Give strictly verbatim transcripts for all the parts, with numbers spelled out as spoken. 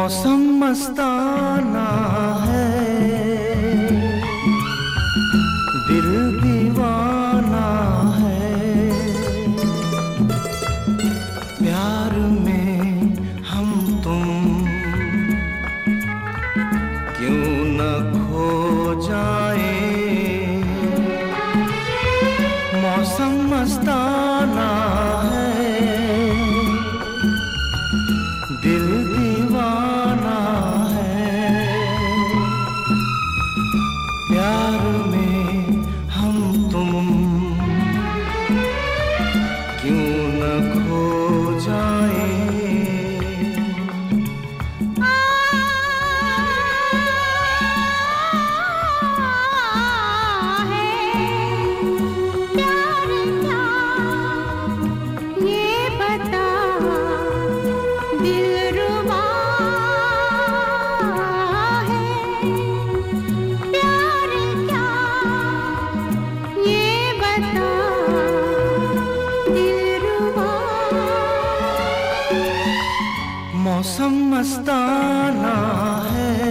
मौसम मस्ताना है, दिल दीवाना है, प्यार में हम तुम क्यों न खो जाए। मौसम मस्ताना है, दिल दीवाना है, प्यार में हम तुम क्यों न खो जाए। मौसम मस्ताना है,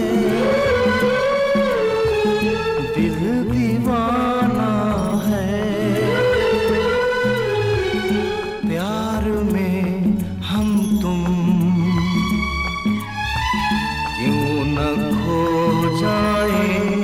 दिल दीवाना है, प्यार में हम तुम क्यों न खो जाए।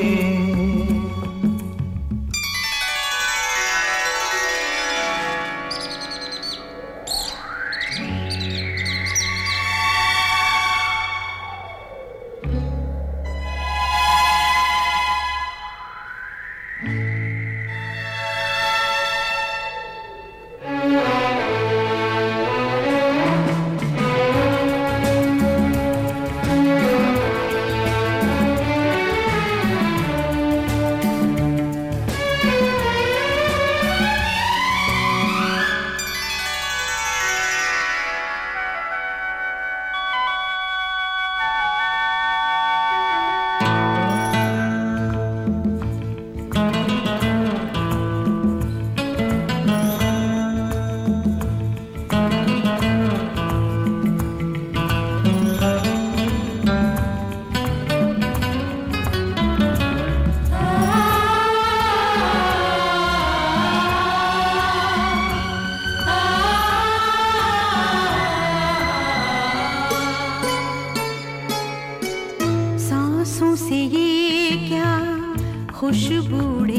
सांसों से ये क्या खुशबूड़े,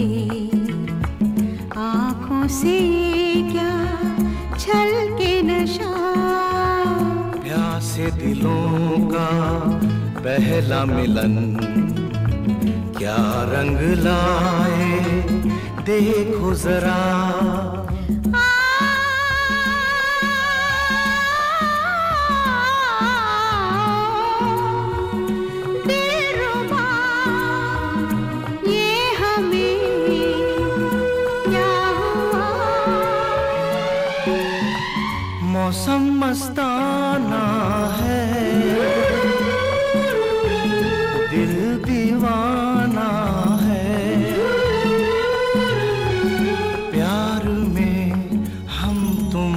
आँखों से ये क्या छलके नशा, प्यासे दिलों का पहला मिलन क्या रंग लाए देखो जरा। मौसम मस्ताना है, दिल दीवाना है, प्यार में हम तुम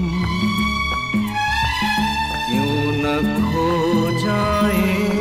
क्यों न खो जाए।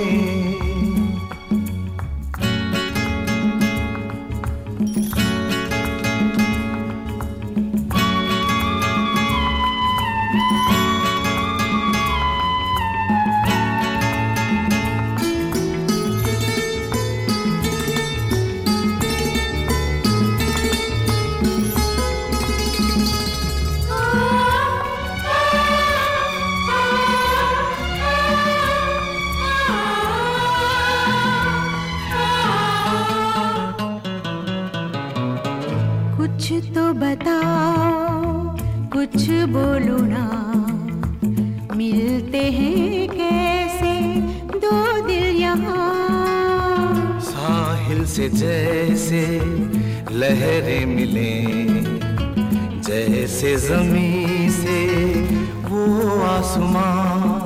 कुछ तो बताओ, कुछ बोलो ना, मिलते हैं कैसे दो दिल यहाँ। साहिल से जैसे लहरें मिले, जैसे ज़मीं से वो आसमां,